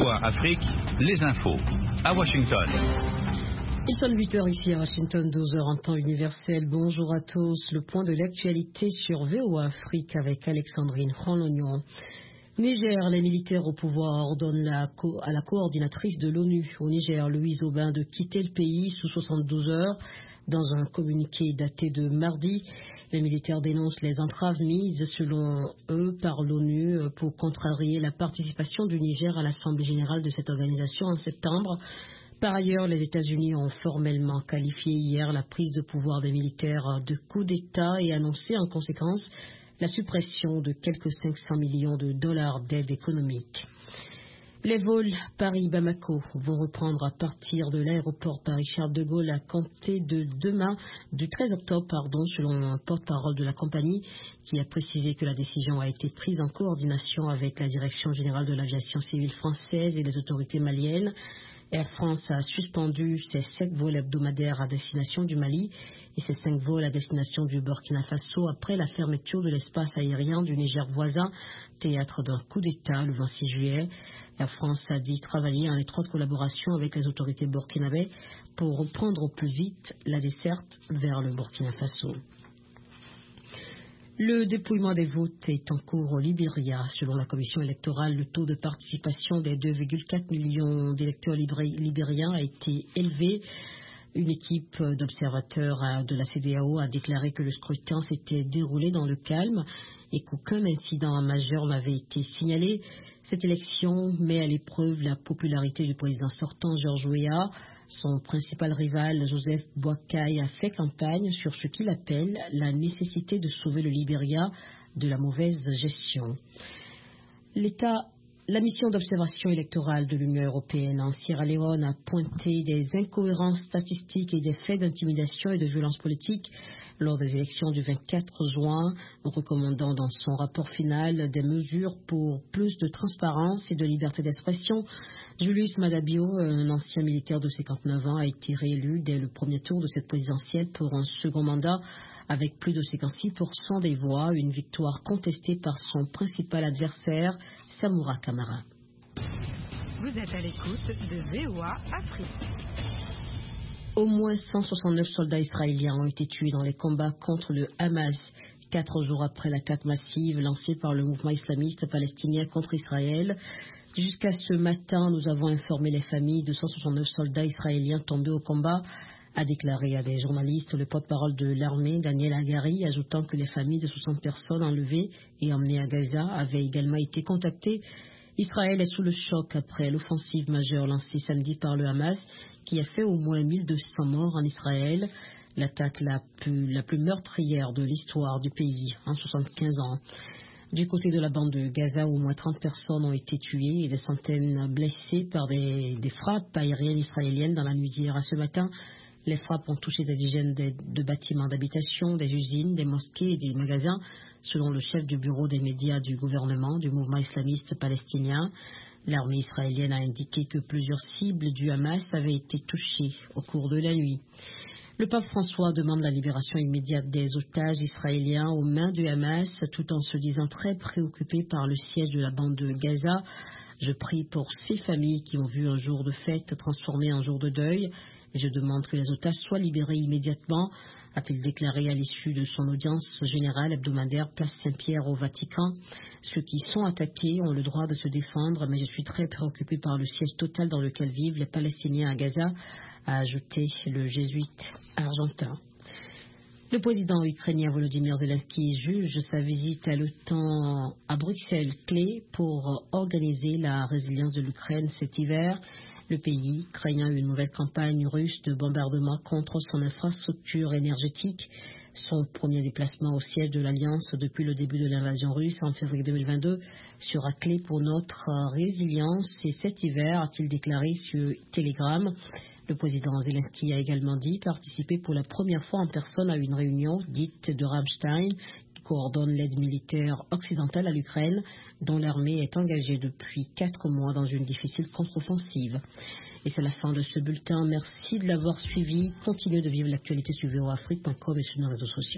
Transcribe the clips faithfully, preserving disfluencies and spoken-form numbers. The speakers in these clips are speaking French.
O A Afrique, les infos. À Washington. Il sonne huit heures ici à Washington, douze heures en temps universel. Bonjour à tous. Le point de l'actualité sur V O A Afrique avec Alexandrine Franlognon. Niger, les militaires au pouvoir ordonnent la co- à la coordinatrice de l'ONU au Niger, Louise Aubin, de quitter le pays sous soixante-douze heures. Dans un communiqué daté de mardi, les militaires dénoncent les entraves mises, selon eux, par l'ONU pour contrarier la participation du Niger à l'Assemblée générale de cette organisation en septembre. Par ailleurs, les États-Unis ont formellement qualifié hier la prise de pouvoir des militaires de coup d'État et annoncé en conséquence la suppression de quelques cinq cents millions de dollars d'aide économique. Les vols Paris-Bamako vont reprendre à partir de l'aéroport Paris-Charles de Gaulle à compter de demain, du treize octobre, pardon, selon un porte-parole de la compagnie qui a précisé que la décision a été prise en coordination avec la Direction générale de l'aviation civile française et les autorités maliennes. Air France a suspendu ses sept vols hebdomadaires à destination du Mali et ses cinq vols à destination du Burkina Faso après la fermeture de l'espace aérien du Niger voisin, théâtre d'un coup d'État le vingt-six juillet. Air France a dit travailler en étroite collaboration avec les autorités burkinabées pour reprendre au plus vite la desserte vers le Burkina Faso. Le dépouillement des votes est en cours au Libéria. Selon la commission électorale, le taux de participation des deux virgule quatre millions d'électeurs libériens a été élevé. Une équipe d'observateurs de la C D A O a déclaré que le scrutin s'était déroulé dans le calme et qu'aucun incident majeur n'avait été signalé. Cette élection met à l'épreuve la popularité du président sortant Georges Weah. Son principal rival, Joseph Boakai, a fait campagne sur ce qu'il appelle la nécessité de sauver le Libéria de la mauvaise gestion. L'État La mission d'observation électorale de l'Union européenne en Sierra Leone a pointé des incohérences statistiques et des faits d'intimidation et de violence politique lors des élections du vingt-quatre juin, recommandant dans son rapport final des mesures pour plus de transparence et de liberté d'expression. Julius Madabio, un ancien militaire de cinquante-neuf ans, a été réélu dès le premier tour de cette présidentielle pour un second mandat avec plus de cinquante-six pour cent des voix, une victoire contestée par son principal adversaire, Samoura Kamara. Vous êtes à l'écoute de V O A Afrique. Au moins cent soixante-neuf soldats israéliens ont été tués dans les combats contre le Hamas, quatre jours après l'attaque massive lancée par le mouvement islamiste palestinien contre Israël. Jusqu'à ce matin, nous avons informé les familles de cent soixante-neuf soldats israéliens tombés au combat, a déclaré à des journalistes le porte-parole de l'armée, Daniel Hagari, ajoutant que les familles de soixante personnes enlevées et emmenées à Gaza avaient également été contactées. Israël est sous le choc après l'offensive majeure lancée samedi par le Hamas, qui a fait au moins mille deux cents morts en Israël, l'attaque la plus, la plus meurtrière de l'histoire du pays en soixante-quinze ans. Du côté de la bande de Gaza, au moins trente personnes ont été tuées et des centaines blessées par des, des frappes aériennes israéliennes dans la nuit d'hier à ce matin. Les frappes ont touché des dizaines de, de bâtiments d'habitation, des usines, des mosquées et des magasins, selon le chef du bureau des médias du gouvernement du mouvement islamiste palestinien. L'armée israélienne a indiqué que plusieurs cibles du Hamas avaient été touchées au cours de la nuit. Le pape François demande la libération immédiate des otages israéliens aux mains du Hamas, tout en se disant très préoccupé par le siège de la bande de Gaza. Je prie pour ces familles qui ont vu un jour de fête transformé en jour de deuil. Et je demande que les otages soient libérés immédiatement, a-t-il déclaré à l'issue de son audience générale hebdomadaire Place Saint-Pierre au Vatican. Ceux qui sont attaqués ont le droit de se défendre, mais je suis très préoccupé par le siège total dans lequel vivent les Palestiniens à Gaza, a ajouté le jésuite argentin. Le président ukrainien Volodymyr Zelensky juge sa visite à l'OTAN à Bruxelles clé pour organiser la résilience de l'Ukraine cet hiver. Le pays, craignant une nouvelle campagne russe de bombardement contre son infrastructure énergétique, son premier déplacement au siège de l'Alliance depuis le début de l'invasion russe en février deux mille vingt-deux sera clé pour notre résilience. Et cet hiver, a-t-il déclaré sur Telegram. Le président Zelensky a également dit participer pour la première fois en personne à une réunion dite de Ramstein, coordonne l'aide militaire occidentale à l'Ukraine, dont l'armée est engagée depuis quatre mois dans une difficile contre-offensive. Et c'est la fin de ce bulletin. Merci de l'avoir suivi. Continuez de vivre l'actualité sur v o a afrique point com et sur nos réseaux sociaux.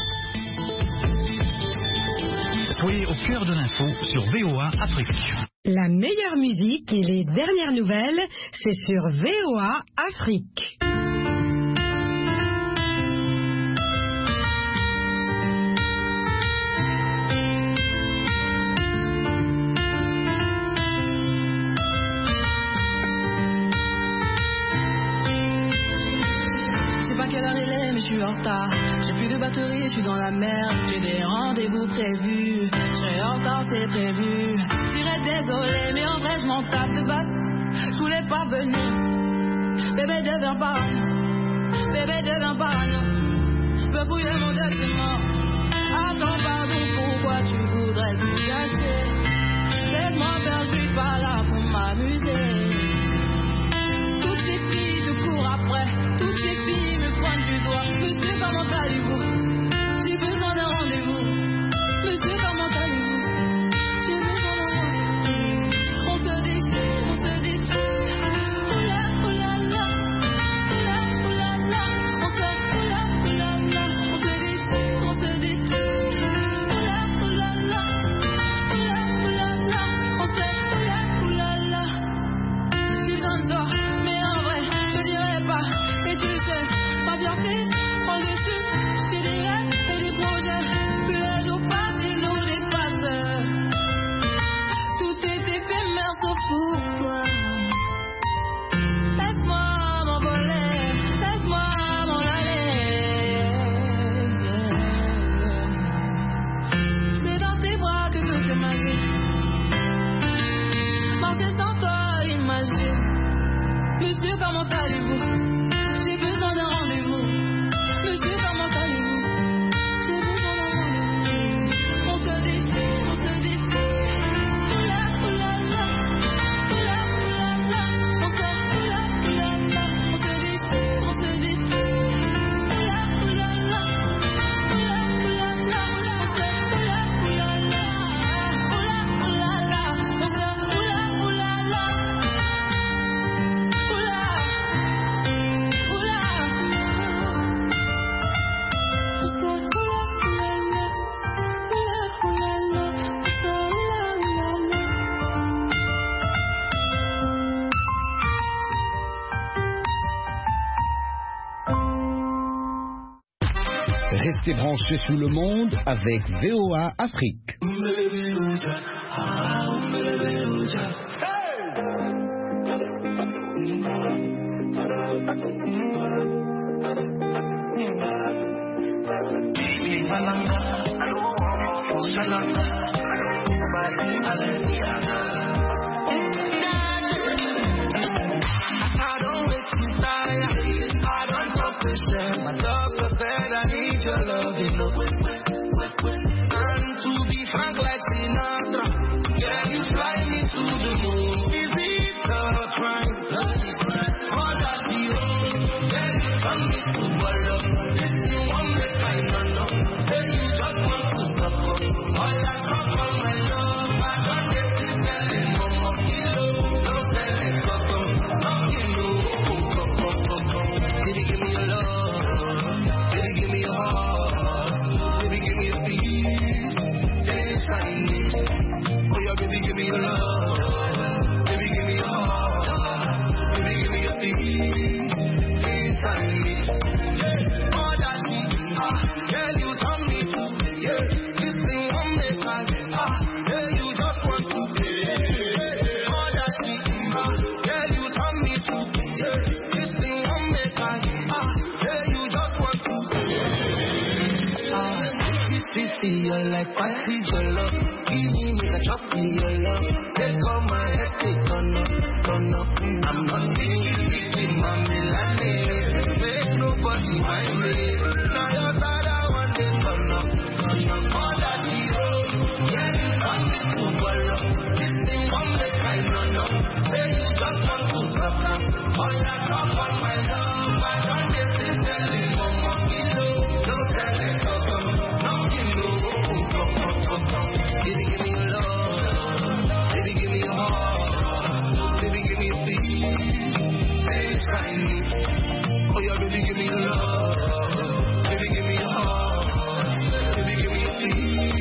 Soyez au cœur de l'info sur V O A Afrique. La meilleure musique et les dernières nouvelles, c'est sur V O A Afrique. Quelle heure il est, mais je suis en retard. J'ai plus de batterie, je suis dans la merde. J'ai des rendez-vous prévus. Je serai en retard, c'est prévu. Je serais désolé, mais en vrai, je m'en tape de battre. Je voulais pas venir. Bébé, deviens pas. Bébé, deviens pas. Je peux fouiller mon document. Attends, pardon, pourquoi tu voudrais tout casser? Laisse-moi faire, je suis pas là pour m'amuser. Toutes ces filles te courent après. Toutes ces filles me pointent du doigt. Monsieur, comment allez-vous? J'ai besoin d'un rendez-vous. Monsieur, comment allez-vous? J'ai besoin d'un rendez-vous. On se déchire, on se détruit. Oula, oula, la. Oula, oula, la. On se, oula, oula, la. On se déchire, on se détruit. Oula, oula, la. Oula, oula, la. On se, oula, oula, la. J'ai besoin de toi, mais en vrai, je dirais pas. Et tu sais, ma fierté prend le dessus. J'ai des rêves et des projets. Plus les jours passent et nous dépassent. Tout est éphémère sauf pour toi. Laisse-moi m'envoler, laisse-moi m'en aller. C'est dans tes bras que tout est magique. Marcher sans toi, imagine. Monsieur, comment allez-vous? J'ai besoin d'un rendez-vous. Monsieur, comment allez-vous? J'ai besoin d'un rendez-vous. On se déchire, on se détruit. Oula, oula, la. Oula, oula, la. On se, oula, oula, la. On se déchire, on se détruit. Oula, oula, la. Oula, oula, la. On se, oula, oula, la. Oula, oula, la. On se, oula, oula, la. Restez branchés sous le monde avec V O A Afrique. My doctor said I need your love, you know. And to be frank like Sinatra, yeah, you fly me to the moon. Is it a crime? Or does she own? Yeah, you come me to a love. This you want me kind of know. Say you just want to suffer. All I talk for my love, I don't get this belly no more kilo. Don't sell it for come, no kilo. Did you give me your love? Baby, give me your heart. Baby, give me your peace. Inside me. Oh, yeah, baby, give me your love. Baby, give me your heart. Baby, give me your peace. Inside me. Yeah, all that me. Ah, girl, you turn me to. Yeah, this thing won't make I. Ah, girl, you just want to. Yeah, all that me. Ah, girl, you turn me to. Yeah, this thing won't make I. Ah, girl, you just want to. Sweetie, you're like party jollo. Give me a chop in your love. Take all my head, take on up, turn up. I'm not speaking with my Milanese. Make nobody mind me. Now you're tired, I want to turn up. Turn up all that hero. Yeah, you want me to follow. This thing won't make I run up. Say you just want to stop now. All that talk on my love.